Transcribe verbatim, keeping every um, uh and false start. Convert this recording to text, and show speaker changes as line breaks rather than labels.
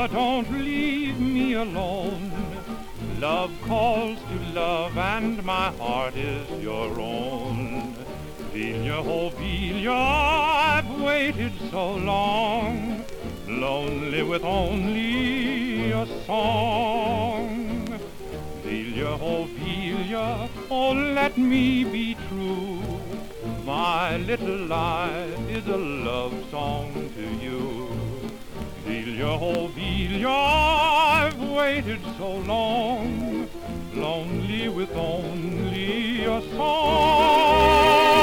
don't leave me alone. Love calls to love and my heart is your own. Vilia, oh Vilia, I've waited so long, lonely with only a song. Vilia, oh Vilia, oh let me be true. My little life is a love song to you. Vilia, oh Vilia, I've waited so long, lonely with only a song.